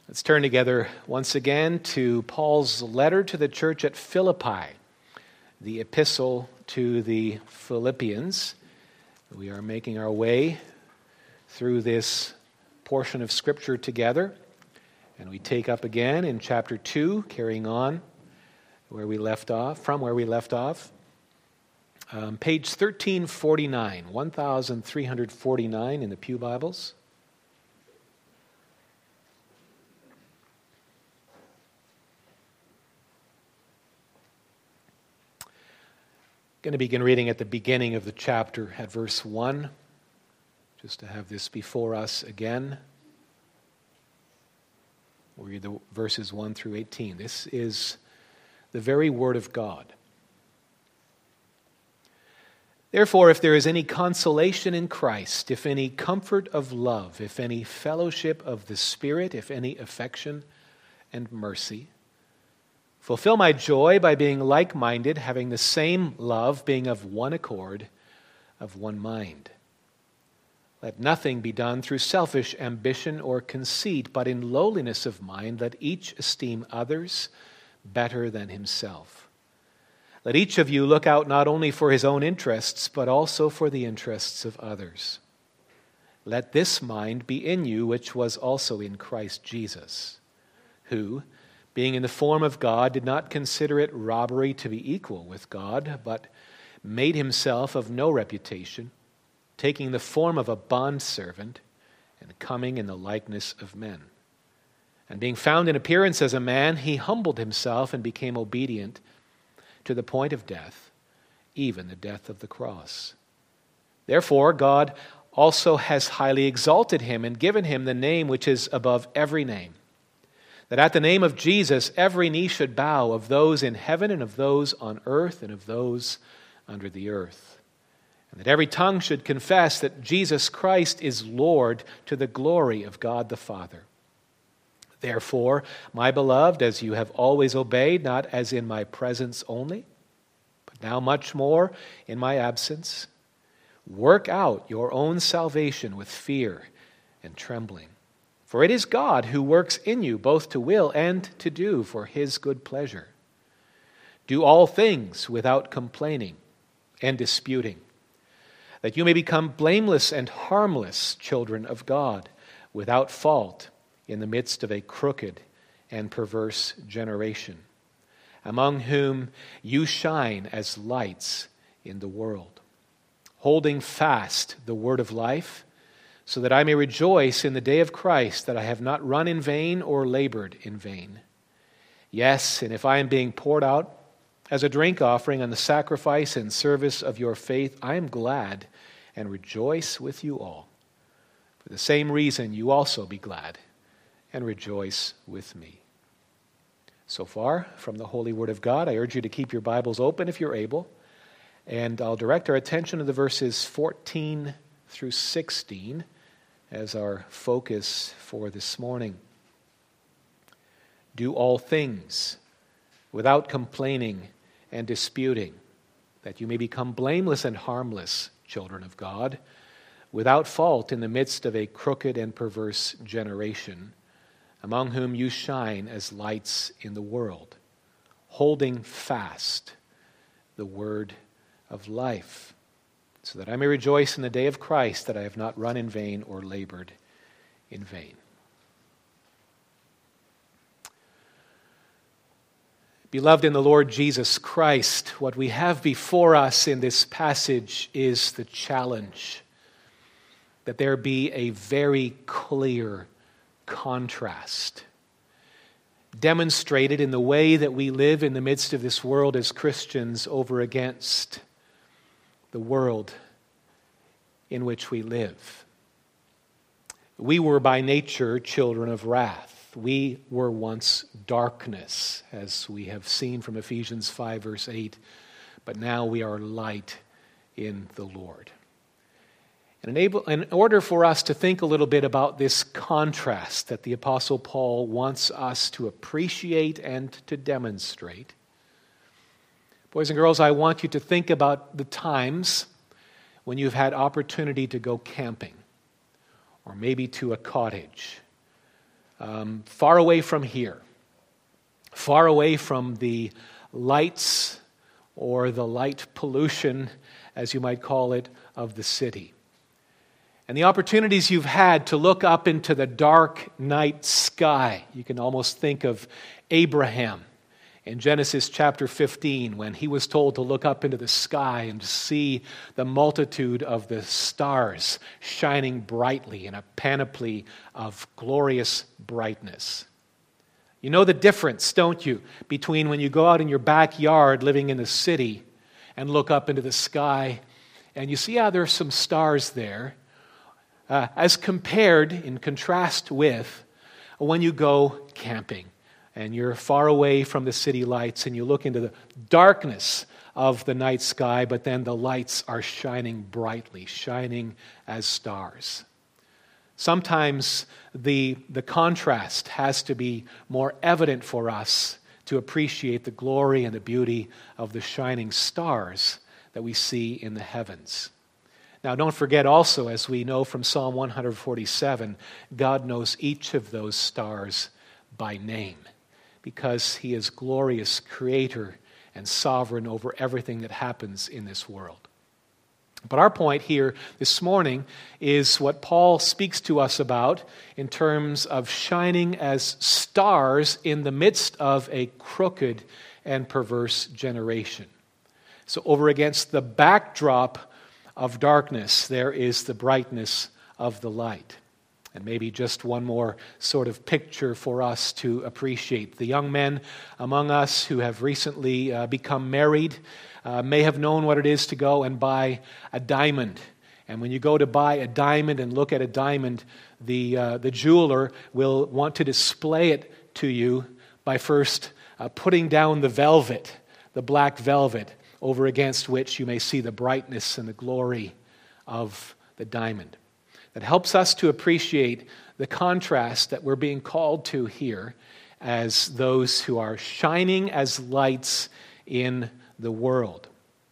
Let's turn together once again to Paul's letter to the church at Philippi, the epistle to the Philippians. We are making our way through this portion of Scripture together, and we take up again in chapter 2, carrying on from where we left off, page 1349, 1349 in the Pew Bibles. Going to begin reading at the beginning of the chapter at verse 1, just to have this before us again. We'll read the verses 1 through 18. This is the very word of God. Therefore, if there is any consolation in Christ, if any comfort of love, if any fellowship of the Spirit, if any affection and mercy, fulfill my joy by being like-minded, having the same love, being of one accord, of one mind. Let nothing be done through selfish ambition or conceit, but in lowliness of mind let each esteem others better than himself. Let each of you look out not only for his own interests, but also for the interests of others. Let this mind be in you, which was also in Christ Jesus, who, being in the form of God, did not consider it robbery to be equal with God, but made himself of no reputation, taking the form of a bondservant and coming in the likeness of men. And being found in appearance as a man, he humbled himself and became obedient to the point of death, even the death of the cross. Therefore, God also has highly exalted him and given him the name which is above every name, that at the name of Jesus every knee should bow, of those in heaven and of those on earth and of those under the earth, and that every tongue should confess that Jesus Christ is Lord, to the glory of God the Father. Therefore, my beloved, as you have always obeyed, not as in my presence only, but now much more in my absence, work out your own salvation with fear and trembling. For it is God who works in you both to will and to do for his good pleasure. Do all things without complaining and disputing, that you may become blameless and harmless children of God, without fault in the midst of a crooked and perverse generation, among whom you shine as lights in the world, holding fast the word of life, so that I may rejoice in the day of Christ, that I have not run in vain or labored in vain. Yes, and if I am being poured out as a drink offering on the sacrifice and service of your faith, I am glad and rejoice with you all. For the same reason, you also be glad and rejoice with me. So far, from the Holy Word of God, I urge you to keep your Bibles open if you're able, and I'll direct our attention to the verses 14 through 16 as our focus for this morning. Do all things without complaining and disputing, that you may become blameless and harmless children of God, without fault in the midst of a crooked and perverse generation, among whom you shine as lights in the world, holding fast the word of life, so that I may rejoice in the day of Christ, that I have not run in vain or labored in vain. Beloved in the Lord Jesus Christ, what we have before us in this passage is the challenge that there be a very clear contrast demonstrated in the way that we live in the midst of this world as Christians over against the world in which we live. We were by nature children of wrath. We were once darkness, as we have seen from Ephesians 5, verse 8, but now we are light in the Lord. And in order for us to think a little bit about this contrast that the Apostle Paul wants us to appreciate and to demonstrate, boys and girls, I want you to think about the times when you've had opportunity to go camping, or maybe to a cottage, far away from here, far away from the lights or the light pollution, as you might call it, of the city. And the opportunities you've had to look up into the dark night sky. You can almost think of Abraham in Genesis chapter 15, when he was told to look up into the sky and see the multitude of the stars shining brightly in a panoply of glorious brightness. You know the difference, don't you, between when you go out in your backyard living in the city and look up into the sky and you see, there are some stars there, as compared, in contrast with, when you go camping and you're far away from the city lights and you look into the darkness of the night sky, but then the lights are shining brightly, shining as stars. Sometimes the contrast has to be more evident for us to appreciate the glory and the beauty of the shining stars that we see in the heavens. Now, don't forget also, as we know from Psalm 147, God knows each of those stars by name because He is glorious creator and sovereign over everything that happens in this world. But our point here this morning is what Paul speaks to us about in terms of shining as stars in the midst of a crooked and perverse generation. So over against the backdrop of darkness, there is the brightness of the light. And maybe just one more sort of picture for us to appreciate. The young men among us who have recently become married may have known what it is to go and buy a diamond. And when you go to buy a diamond and look at a diamond, the jeweler will want to display it to you by first putting down the velvet, the black velvet, over against which you may see the brightness and the glory of the diamond. That helps us to appreciate the contrast that we're being called to here as those who are shining as lights in the world.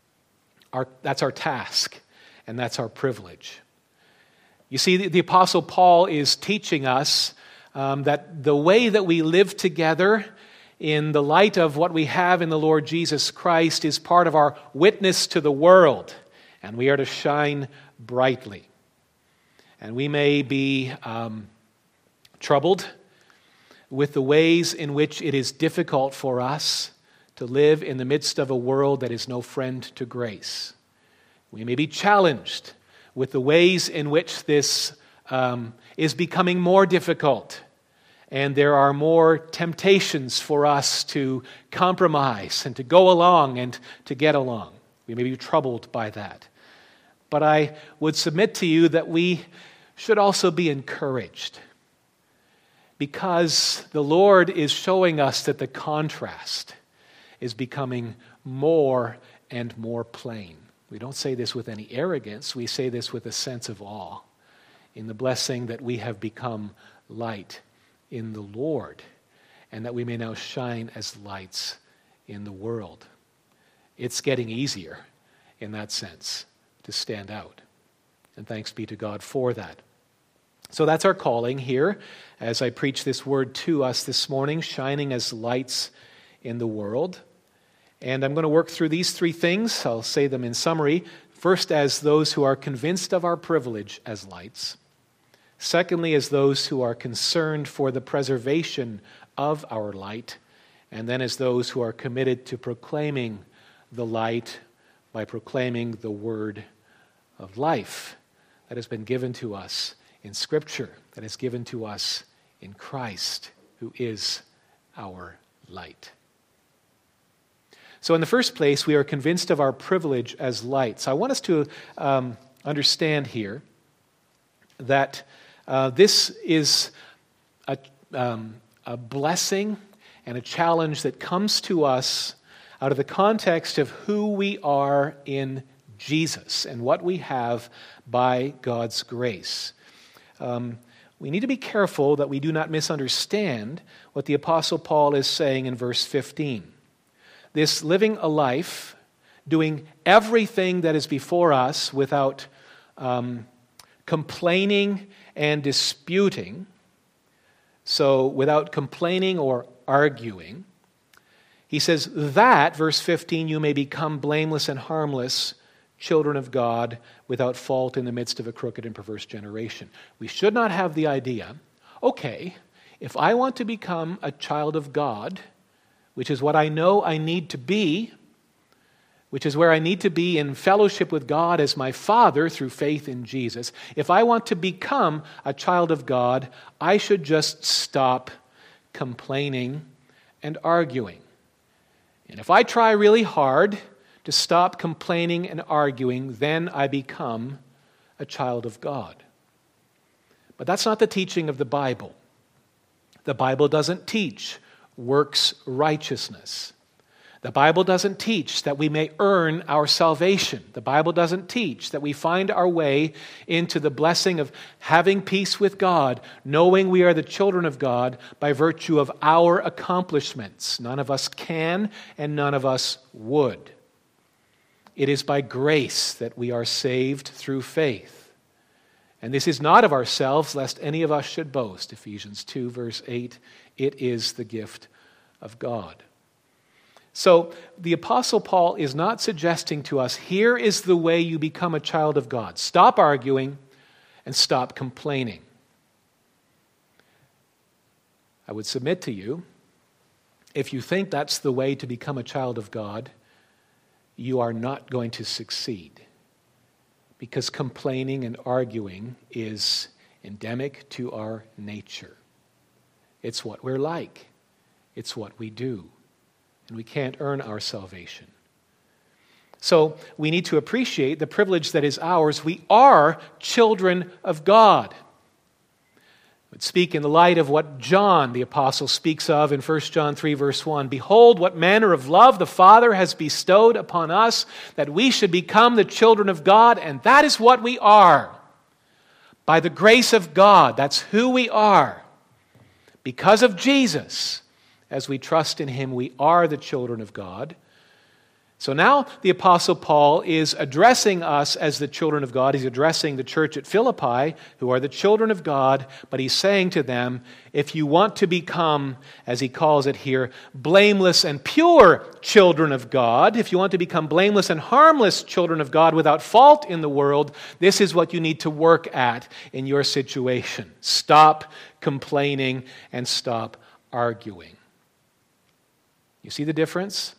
That's our task, and that's our privilege. You see, the Apostle Paul is teaching us that the way that we live together in the light of what we have in the Lord Jesus Christ is part of our witness to the world, and we are to shine brightly. And we may be troubled with the ways in which it is difficult for us to live in the midst of a world that is no friend to grace. We may be challenged with the ways in which this is becoming more difficult. And there are more temptations for us to compromise and to go along and to get along. We may be troubled by that. But I would submit to you that we should also be encouraged because the Lord is showing us that the contrast is becoming more and more plain. We don't say this with any arrogance. We say this with a sense of awe in the blessing that we have become light in the Lord, and that we may now shine as lights in the world. It's getting easier in that sense to stand out. And thanks be to God for that. So that's our calling here as I preach this word to us this morning, shining as lights in the world. And I'm going to work through these three things. I'll say them in summary. First, as those who are convinced of our privilege as lights. Secondly, as those who are concerned for the preservation of our light. And then as those who are committed to proclaiming the light by proclaiming the word of life that has been given to us in Scripture, that is given to us in Christ, who is our light. So in the first place, we are convinced of our privilege as lights. I want us to understand here that this is a blessing and a challenge that comes to us out of the context of who we are in Jesus and what we have by God's grace. We need to be careful that we do not misunderstand what the Apostle Paul is saying in verse 15. This living a life, doing everything that is before us without complaining and disputing, So without complaining or arguing, he says that, verse 15, you may become blameless and harmless, children of God, without fault in the midst of a crooked and perverse generation. We should not have the idea, okay, if I want to become a child of God, which is what I know I need to be, which is where I need to be in fellowship with God as my Father through faith in Jesus. If I want to become a child of God, I should just stop complaining and arguing. And if I try really hard to stop complaining and arguing, then I become a child of God. But that's not the teaching of the Bible. The Bible doesn't teach works righteousness. The Bible doesn't teach that we may earn our salvation. The Bible doesn't teach that we find our way into the blessing of having peace with God, knowing we are the children of God by virtue of our accomplishments. None of us can and none of us would. It is by grace that we are saved through faith. And this is not of ourselves, lest any of us should boast. Ephesians 2, verse 8, it is the gift of God. So the Apostle Paul is not suggesting to us, here is the way you become a child of God. Stop arguing and stop complaining. I would submit to you, if you think that's the way to become a child of God, you are not going to succeed. Because complaining and arguing is endemic to our nature. It's what we're like. It's what we do. And we can't earn our salvation. So we need to appreciate the privilege that is ours. We are children of God. I would speak in the light of what John, the apostle, speaks of in 1 John 3, verse 1. Behold, what manner of love the Father has bestowed upon us, that we should become the children of God, and that is what we are. By the grace of God, that's who we are. Because of Jesus, as we trust in Him, we are the children of God. So now the Apostle Paul is addressing us as the children of God. He's addressing the church at Philippi, who are the children of God, but he's saying to them, if you want to become, as he calls it here, blameless and pure children of God, if you want to become blameless and harmless children of God without fault in the world, this is what you need to work at in your situation. Stop complaining and stop arguing. You see the difference?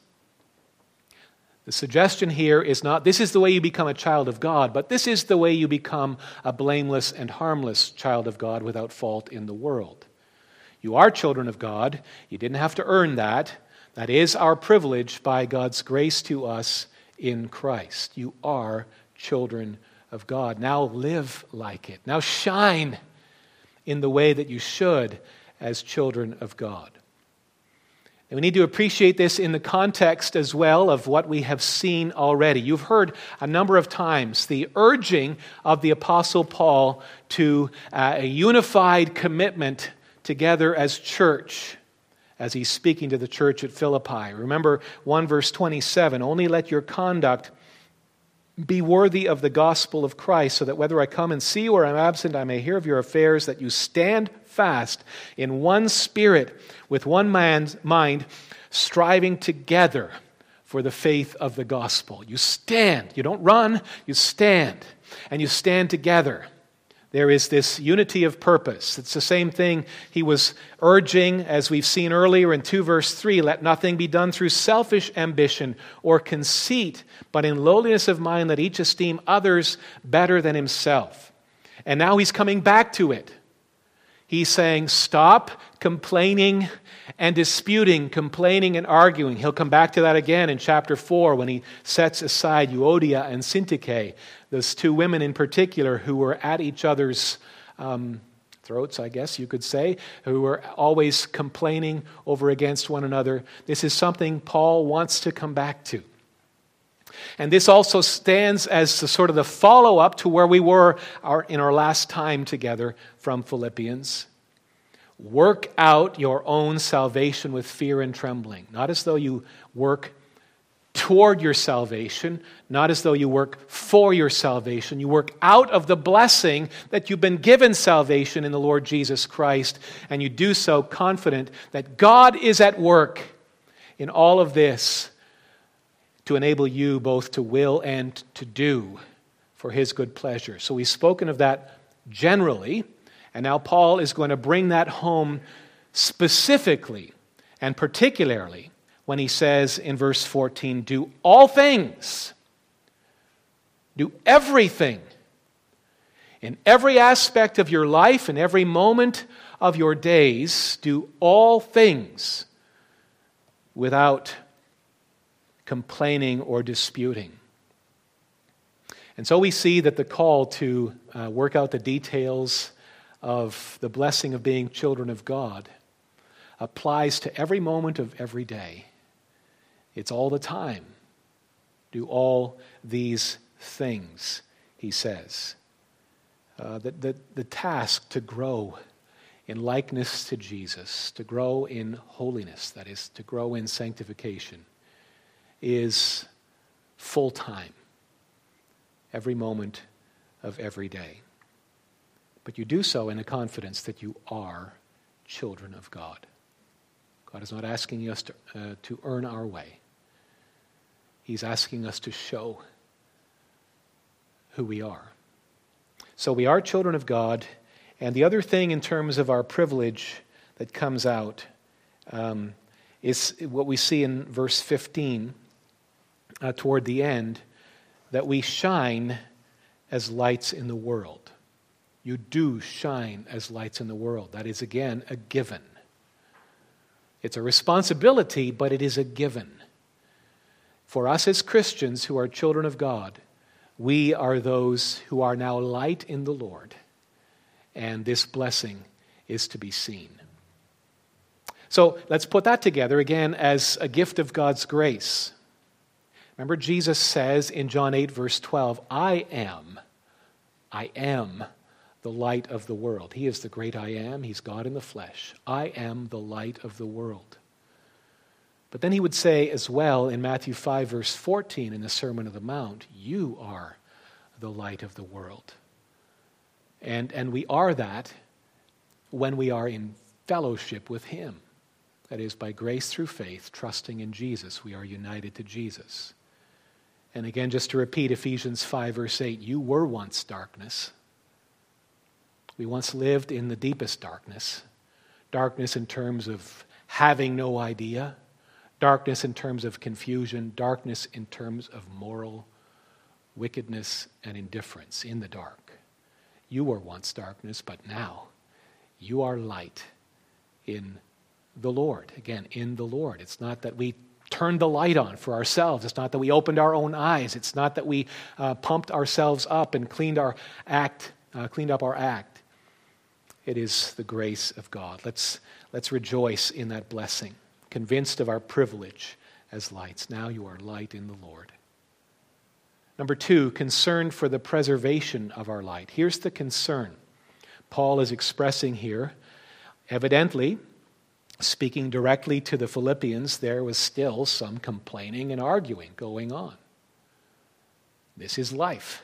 The suggestion here is not, this is the way you become a child of God, but this is the way you become a blameless and harmless child of God without fault in the world. You are children of God. You didn't have to earn that. That is our privilege by God's grace to us in Christ. You are children of God. Now live like it. Now shine in the way that you should as children of God. And we need to appreciate this in the context as well of what we have seen already. You've heard a number of times the urging of the Apostle Paul to a unified commitment together as church, as he's speaking to the church at Philippi. Remember 1 verse 27, only let your conduct be worthy of the gospel of Christ, so that whether I come and see you or I'm absent, I may hear of your affairs, that you stand fast in one spirit, with one man's mind, striving together for the faith of the gospel. You stand. You don't run. You stand. And you stand together. There is this unity of purpose. It's the same thing he was urging, as we've seen earlier in 2 verse 3. Let nothing be done through selfish ambition or conceit, but in lowliness of mind let each esteem others better than himself. And now he's coming back to it. He's saying, stop complaining and disputing, complaining and arguing. He'll come back to that again in chapter 4 when he sets aside Euodia and Syntyche, those two women in particular who were at each other's throats, I guess you could say, who were always complaining over against one another. This is something Paul wants to come back to. And this also stands as the sort of the follow-up to where we were in our last time together from Philippians. Work out your own salvation with fear and trembling. Not as though you work toward your salvation, not as though you work for your salvation. You work out of the blessing that you've been given salvation in the Lord Jesus Christ, and you do so confident that God is at work in all of this to enable you both to will and to do for His good pleasure. So we've spoken of that generally, and now Paul is going to bring that home specifically and particularly when he says in verse 14, do all things, do everything, in every aspect of your life, in every moment of your days, do all things without complaining or disputing. And so we see that the call to work out the details of the blessing of being children of God applies to every moment of every day. It's all the time. Do all these things, he says. The task to grow in likeness to Jesus, to grow in holiness, that is, to grow in sanctification, is full-time, every moment of every day. But you do so in a confidence that you are children of God. God is not asking us to earn our way. He's asking us to show who we are. So we are children of God. And the other thing in terms of our privilege that comes out is what we see in verse 15 toward the end, that we shine as lights in the world. You do shine as lights in the world. That is, again, a given. It's a responsibility, but it is a given. For us as Christians who are children of God, we are those who are now light in the Lord, and this blessing is to be seen. So let's put that together again as a gift of God's grace. Remember, Jesus says in John 8, verse 12, I am the light of the world. He is the great I am. He's God in the flesh. I am the light of the world. But then he would say as well in Matthew 5, verse 14 in the Sermon on the Mount, you are the light of the world. And we are that when we are in fellowship with Him. That is, by grace through faith, trusting in Jesus, we are united to Jesus. And again, just to repeat Ephesians 5, verse 8, you were once darkness. We once lived in the deepest darkness. Darkness in terms of having no idea. Darkness in terms of confusion. Darkness in terms of moral wickedness and indifference in the dark. You were once darkness, but now you are light in the Lord. Again, in the Lord. It's not that we turned the light on for ourselves. It's not that we opened our own eyes. It's not that we pumped ourselves up and cleaned up our act. It is the grace of God. Let's rejoice in that blessing, convinced of our privilege as lights. Now you are light in the Lord. Number 2, concern for the preservation of our light. Here's the concern Paul is expressing here. Evidently, speaking directly to the Philippians, there was still some complaining and arguing going on. This is life.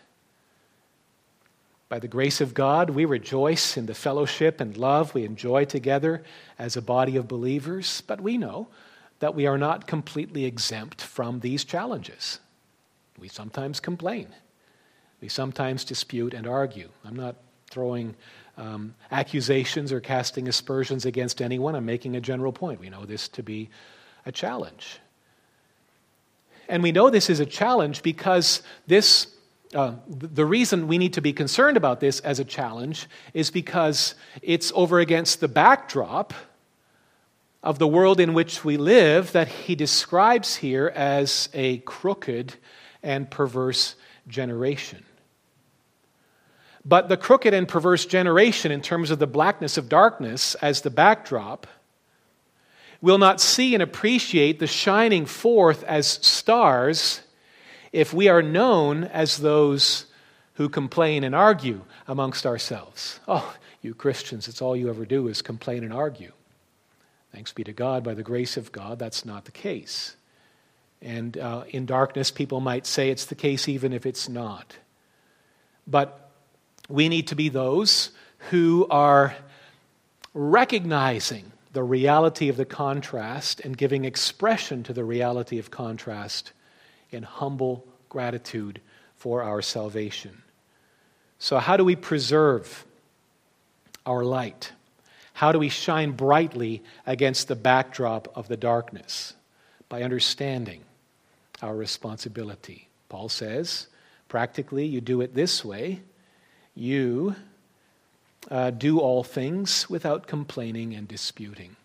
By the grace of God, we rejoice in the fellowship and love we enjoy together as a body of believers, but we know that we are not completely exempt from these challenges. We sometimes complain. We sometimes dispute and argue. I'm not throwing accusations or casting aspersions against anyone. I'm making a general point. We know this to be a challenge. And we know this is a challenge because the reason we need to be concerned about this as a challenge is because it's over against the backdrop of the world in which we live that he describes here as a crooked and perverse generation. But the crooked and perverse generation, in terms of the blackness of darkness as the backdrop, will not see and appreciate the shining forth as stars if we are known as those who complain and argue amongst ourselves. Oh, you Christians, it's all you ever do is complain and argue. Thanks be to God, by the grace of God, that's not the case. And in darkness, people might say it's the case even if it's not. But we need to be those who are recognizing the reality of the contrast and giving expression to the reality of contrast in humble gratitude for our salvation. So how do we preserve our light? How do we shine brightly against the backdrop of the darkness? By understanding our responsibility. Paul says, practically, you do it this way. You do all things without complaining and disputing.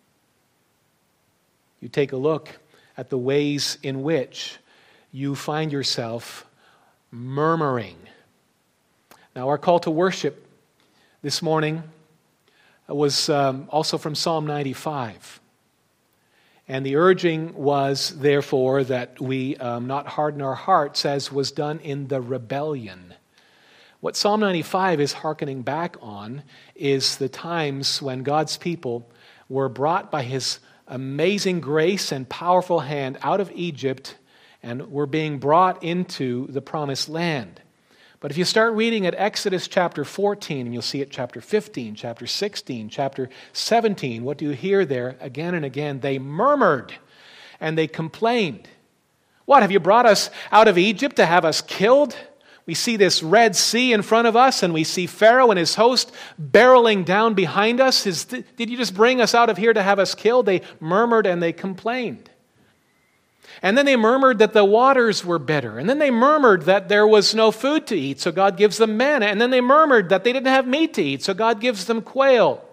You take a look at the ways in which you find yourself murmuring. Now, our call to worship this morning was also from Psalm 95. And the urging was, therefore, that we not harden our hearts as was done in the rebellion. What Psalm 95 is hearkening back on is the times when God's people were brought by His amazing grace and powerful hand out of Egypt and were being brought into the promised land. But if you start reading at Exodus chapter 14, and you'll see it chapter 15, chapter 16, chapter 17, what do you hear there again and again? They murmured and they complained. What, have you brought us out of Egypt to have us killed? We see this Red Sea in front of us, and we see Pharaoh and his host barreling down behind us. Did you just bring us out of here to have us killed? They murmured and they complained. And then they murmured that the waters were bitter. And then they murmured that there was no food to eat, so God gives them manna. And then they murmured that they didn't have meat to eat, so God gives them quail.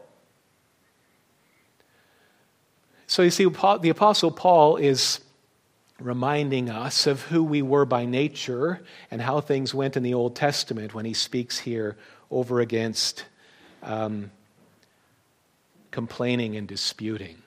So you see, the Apostle Paul is reminding us of who we were by nature and how things went in the Old Testament when he speaks here over against complaining and disputing.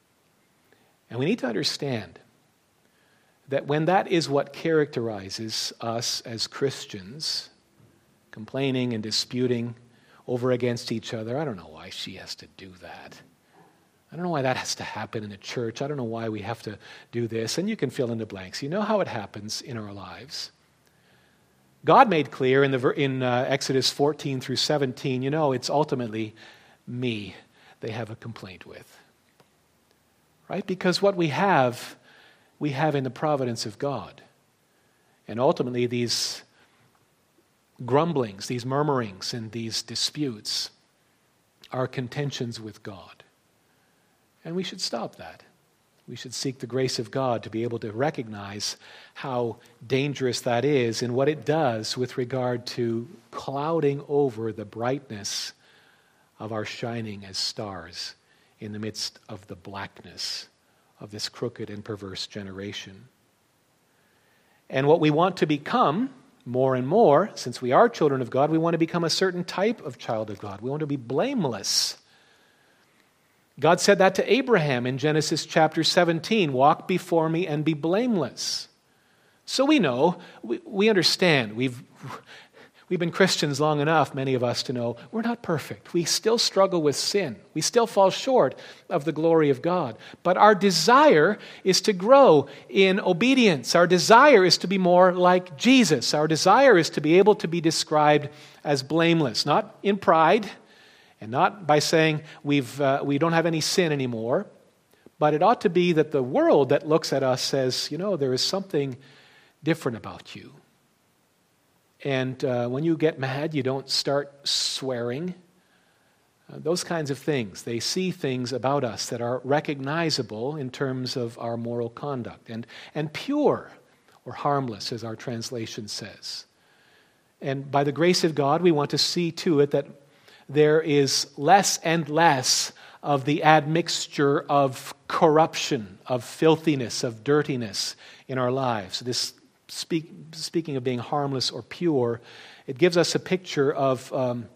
And we need to understand that when that is what characterizes us as Christians, complaining and disputing over against each other, I don't know why she has to do that. I don't know why that has to happen in the church. I don't know why we have to do this. And you can fill in the blanks. You know how it happens in our lives. God made clear in Exodus 14 through 17, it's ultimately me they have a complaint with. Right? Because what we have in the providence of God. And ultimately these grumblings, these murmurings, and these disputes are contentions with God. And we should stop that. We should seek the grace of God to be able to recognize how dangerous that is and what it does with regard to clouding over the brightness of our shining as stars in the midst of the blackness of this crooked and perverse generation. And what we want to become more and more, since we are children of God, we want to become a certain type of child of God. We want to be blameless. God said that to Abraham in Genesis chapter 17, walk before me and be blameless. So we know, we understand, we've been Christians long enough, many of us, to know we're not perfect. We still struggle with sin. We still fall short of the glory of God. But our desire is to grow in obedience. Our desire is to be more like Jesus. Our desire is to be able to be described as blameless, not in pride, and not by saying we don't have any sin anymore, but it ought to be that the world that looks at us says, there is something different about you. And when you get mad, you don't start swearing. Those kinds of things. They see things about us that are recognizable in terms of our moral conduct. And pure or harmless, as our translation says. And by the grace of God, we want to see to it that there is less and less of the admixture of corruption, of filthiness, of dirtiness in our lives. This speaking of being harmless or pure, it gives us a picture of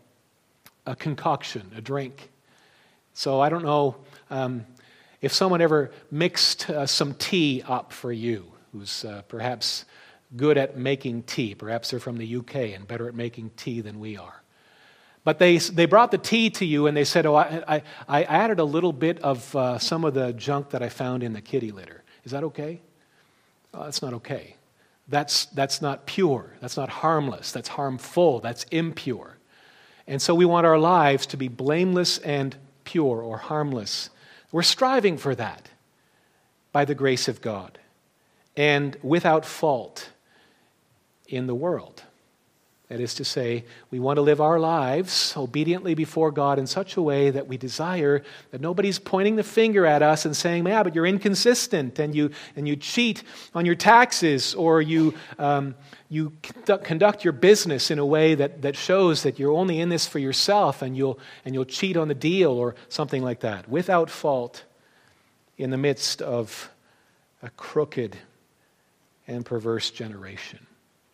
a concoction, a drink. So I don't know if someone ever mixed some tea up for you, who's perhaps good at making tea. Perhaps they're from the UK and better at making tea than we are. But they brought the tea to you and they said, I added a little bit of some of the junk that I found in the kitty litter. Is that okay? That's not okay. That's not pure. That's not harmless. That's harmful. That's impure. And so we want our lives to be blameless and pure or harmless. We're striving for that by the grace of God and without fault in the world. That is to say, we want to live our lives obediently before God in such a way that we desire that nobody's pointing the finger at us and saying, "Yeah, but you're inconsistent and you cheat on your taxes, or you conduct your business in a way that shows that you're only in this for yourself and you'll cheat on the deal," or something like that. Without fault in the midst of a crooked and perverse generation.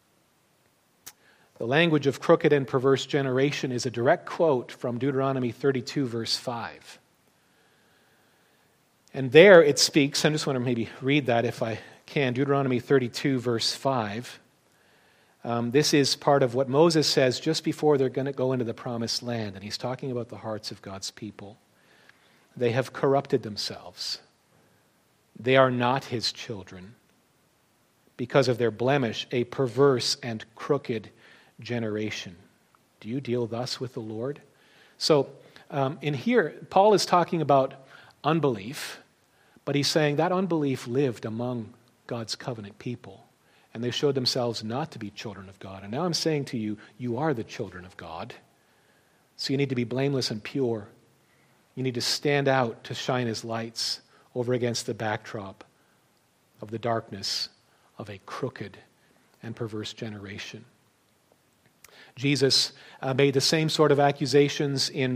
The language of crooked and perverse generation is a direct quote from Deuteronomy 32, verse 5. And there it speaks, I just want to maybe read that if I can, Deuteronomy 32, verse 5. This is part of what Moses says just before they're going to go into the promised land, and he's talking about the hearts of God's people. They have corrupted themselves. They are not his children because of their blemish, a perverse and crooked generation. Do you deal thus with the Lord? So in here, Paul is talking about unbelief, but he's saying that unbelief lived among God's covenant people, and they showed themselves not to be children of God. And now I'm saying to you, you are the children of God. So you need to be blameless and pure. You need to stand out to shine as lights over against the backdrop of the darkness of a crooked and perverse generation. Jesus made the same sort of accusations in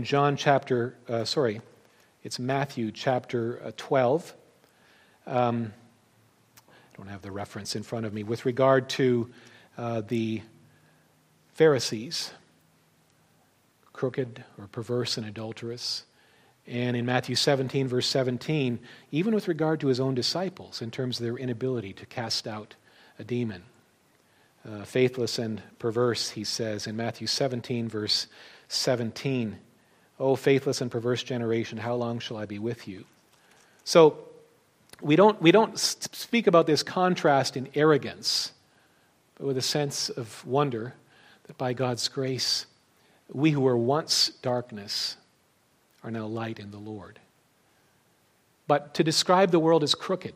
Matthew chapter 12. I don't have the reference in front of me. With regard to the Pharisees, crooked or perverse and adulterous. And in Matthew 17, verse 17, even with regard to his own disciples in terms of their inability to cast out a demon. Faithless and perverse, he says in Matthew 17, verse 17, "O faithless and perverse generation, how long shall I be with you?" So we don't speak about this contrast in arrogance, but with a sense of wonder that by God's grace, we who were once darkness are now light in the Lord. But to describe the world as crooked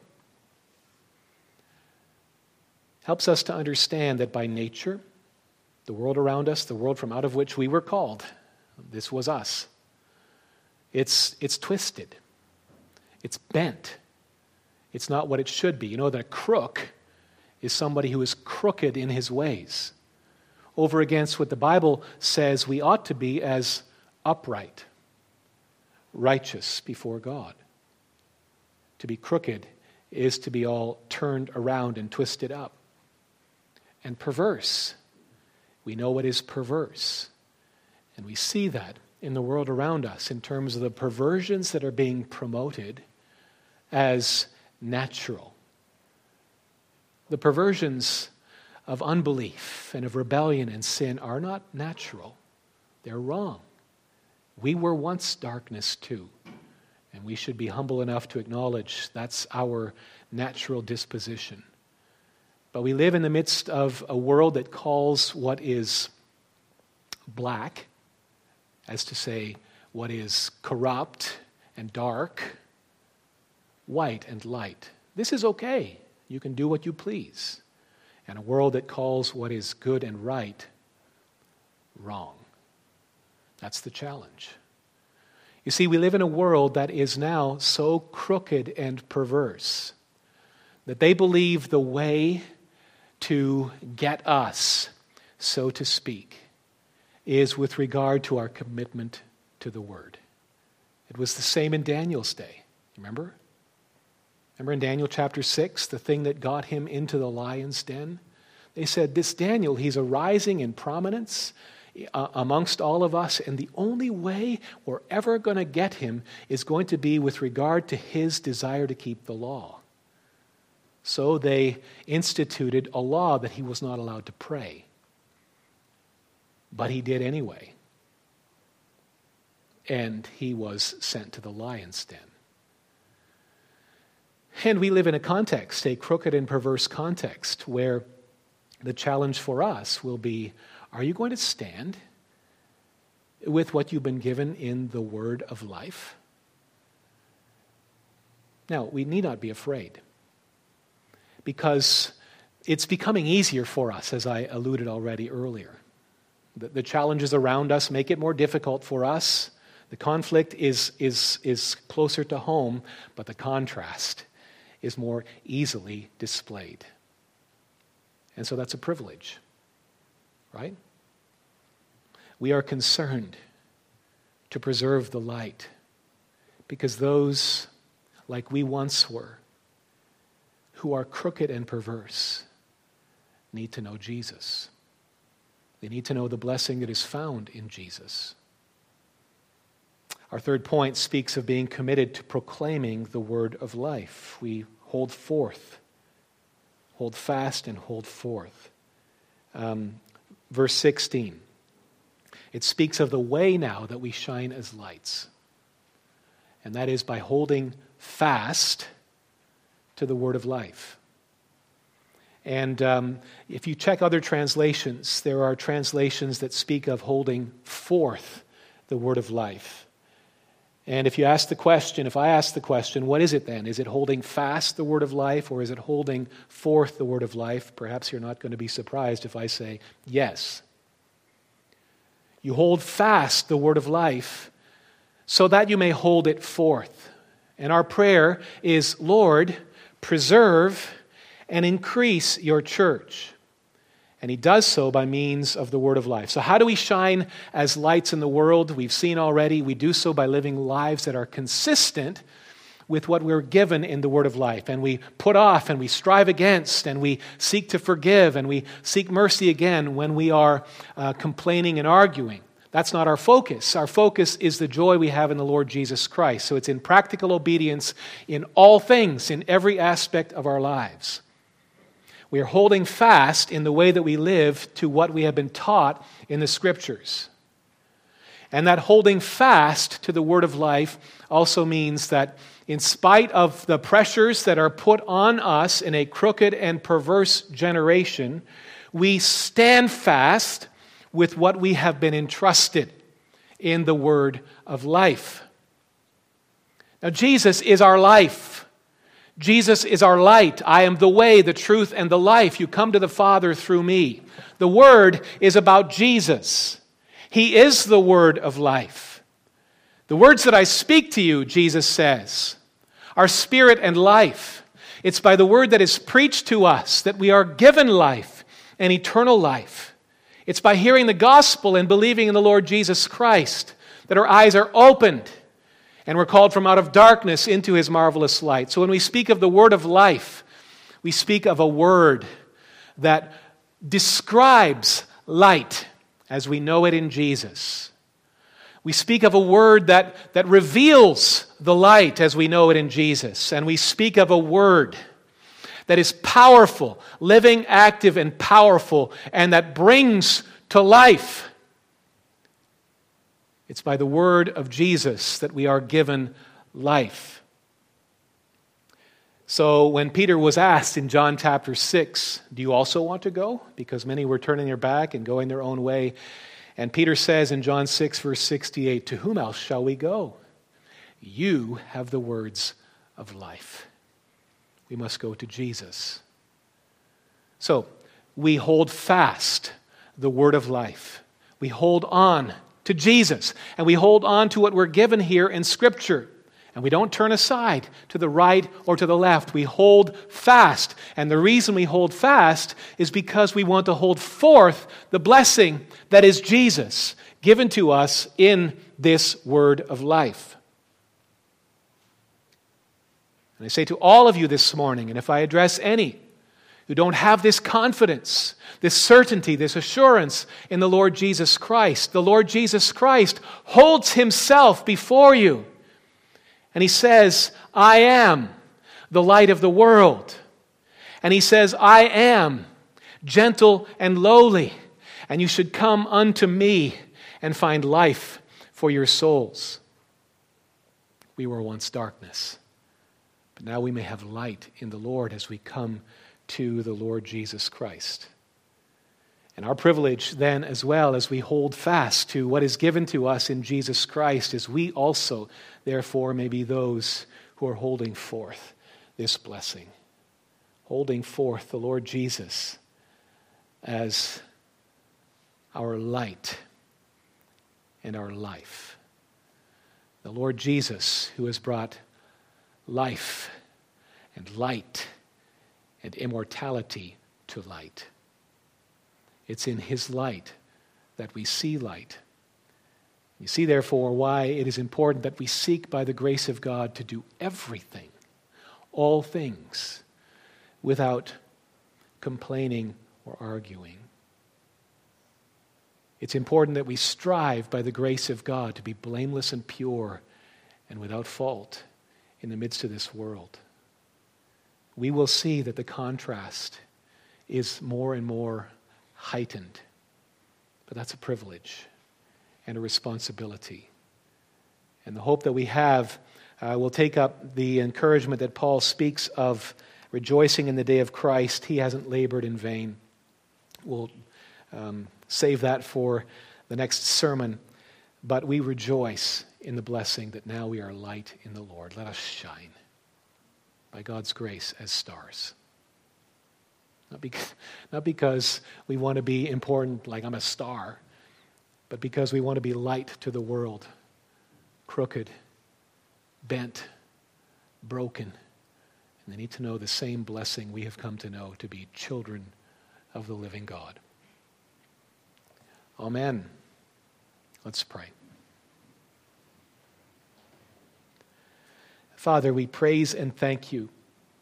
helps us to understand that by nature, the world around us, the world from out of which we were called, this was us. It's twisted. It's bent. It's not what it should be. You know that a crook is somebody who is crooked in his ways, over against what the Bible says we ought to be as upright, righteous before God. To be crooked is to be all turned around and twisted up. And perverse. We know what is perverse. And we see that in the world around us in terms of the perversions that are being promoted as natural. The perversions of unbelief and of rebellion and sin are not natural. They're wrong. We were once darkness too. And we should be humble enough to acknowledge that's our natural disposition. But we live in the midst of a world that calls what is black, as to say what is corrupt and dark, white and light. This is okay. You can do what you please. And a world that calls what is good and right wrong. That's the challenge. You see, we live in a world that is now so crooked and perverse that they believe the way to get us, so to speak, is with regard to our commitment to the Word. It was the same in Daniel's day. Remember? Remember in Daniel chapter 6, the thing that got him into the lion's den? They said, this Daniel, he's arising in prominence amongst all of us, and the only way we're ever going to get him is going to be with regard to his desire to keep the law. So they instituted a law that he was not allowed to pray. But he did anyway. And he was sent to the lion's den. And we live in a context, a crooked and perverse context, where the challenge for us will be, are you going to stand with what you've been given in the word of life? Now, we need not be afraid, because it's becoming easier for us, as I alluded already earlier. The challenges around us make it more difficult for us. The conflict is closer to home, but the contrast is more easily displayed. And so that's a privilege, right? We are concerned to preserve the light, because those, like we once were, who are crooked and perverse, need to know Jesus. They need to know the blessing that is found in Jesus. Our third point speaks of being committed to proclaiming the word of life. We hold fast and hold forth. Verse 16, it speaks of the way now that we shine as lights. And that is by holding fast to the word of life. And if you check other translations, there are translations that speak of holding forth the word of life. And if I ask the question, what is it then? Is it holding fast the word of life, or is it holding forth the word of life? Perhaps you're not going to be surprised if I say yes. You hold fast the word of life so that you may hold it forth. And our prayer is, Lord, preserve and increase your church. And he does so by means of the word of life. So how do we shine as lights in the world? We've seen already, we do so by living lives that are consistent with what we're given in the word of life. And we put off and we strive against and we seek to forgive and we seek mercy again when we are complaining and arguing. That's not our focus. Our focus is the joy we have in the Lord Jesus Christ. So it's in practical obedience in all things, in every aspect of our lives. We are holding fast in the way that we live to what we have been taught in the Scriptures. And that holding fast to the word of life also means that in spite of the pressures that are put on us in a crooked and perverse generation, we stand fast with what we have been entrusted in the word of life. Now, Jesus is our life. Jesus is our light. I am the way, the truth, and the life. You come to the Father through me. The word is about Jesus. He is the word of life. The words that I speak to you, Jesus says, are spirit and life. It's by the word that is preached to us that we are given life and eternal life. It's by hearing the gospel and believing in the Lord Jesus Christ that our eyes are opened and we're called from out of darkness into his marvelous light. So when we speak of the word of life, we speak of a word that describes light as we know it in Jesus. We speak of a word that reveals the light as we know it in Jesus. And we speak of a word that is powerful, living, active, and powerful, and that brings to life. It's by the word of Jesus that we are given life. So when Peter was asked in John chapter 6, do you also want to go? Because many were turning their back and going their own way. And Peter says in John 6, verse 68, to whom else shall we go? You have the words of life. We must go to Jesus. So we hold fast the word of life. We hold on to Jesus, and we hold on to what we're given here in Scripture. And we don't turn aside to the right or to the left. We hold fast. And the reason we hold fast is because we want to hold forth the blessing that is Jesus, given to us in this word of life. And I say to all of you this morning, and if I address any who don't have this confidence, this certainty, this assurance in the Lord Jesus Christ, the Lord Jesus Christ holds himself before you. And he says, I am the light of the world. And he says, I am gentle and lowly, and you should come unto me and find life for your souls. We were once darkness, But now we may have light in the Lord as we come to the Lord Jesus Christ. And our privilege then as well, as we hold fast to what is given to us in Jesus Christ, is we also, therefore, may be those who are holding forth this blessing. Holding forth the Lord Jesus as our light and our life. The Lord Jesus, who has brought life and light and immortality to light. It's in his light that we see light. You see, therefore, why it is important that we seek by the grace of God to do everything, all things, without complaining or arguing. It's important that we strive by the grace of God to be blameless and pure and without fault in the midst of this world. We will see that the contrast is more and more heightened. But that's a privilege and a responsibility. And the hope that we have will take up the encouragement that Paul speaks of rejoicing in the day of Christ. He hasn't labored in vain. We'll save that for the next sermon. But we rejoice in the blessing that now we are light in the Lord. Let us shine by God's grace as stars. Not because we want to be important, like I'm a star, but because we want to be light to the world. Crooked, bent, broken. And they need to know the same blessing we have come to know, to be children of the living God. Amen. Let's pray. Father, we praise and thank you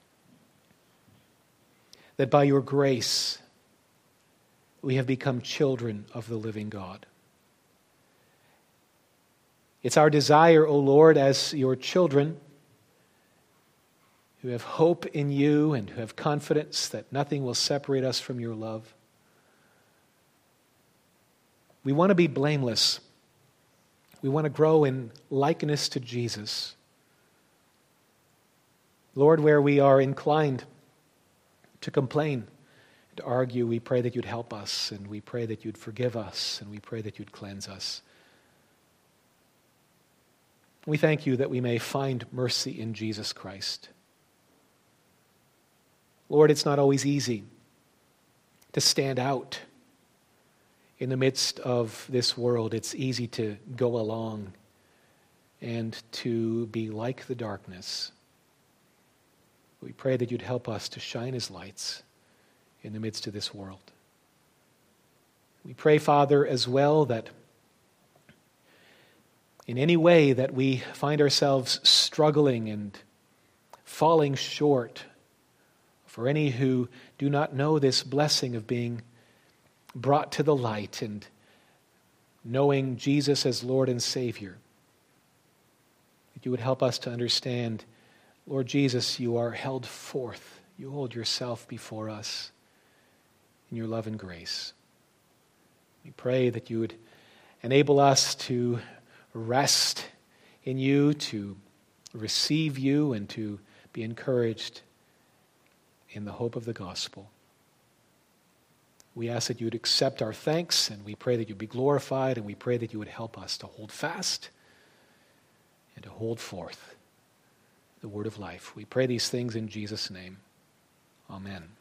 that by your grace we have become children of the living God. It's our desire, O Lord, as your children who have hope in you and who have confidence that nothing will separate us from your love. We want to be blameless. We want to grow in likeness to Jesus. Lord, where we are inclined to complain, to argue, we pray that you'd help us, and we pray that you'd forgive us, and we pray that you'd cleanse us. We thank you that we may find mercy in Jesus Christ. Lord, it's not always easy to stand out in the midst of this world. It's easy to go along and to be like the darkness. We pray that you'd help us to shine as lights in the midst of this world. We pray, Father, as well that in any way that we find ourselves struggling and falling short, for any who do not know this blessing of being brought to the light and knowing Jesus as Lord and Savior, that you would help us to understand, Lord Jesus, you are held forth. You hold yourself before us in your love and grace. We pray that you would enable us to rest in you, to receive you, and to be encouraged in the hope of the gospel. We ask that you would accept our thanks, and we pray that you'd be glorified, and we pray that you would help us to hold fast and to hold forth the word of life. We pray these things in Jesus' name. Amen.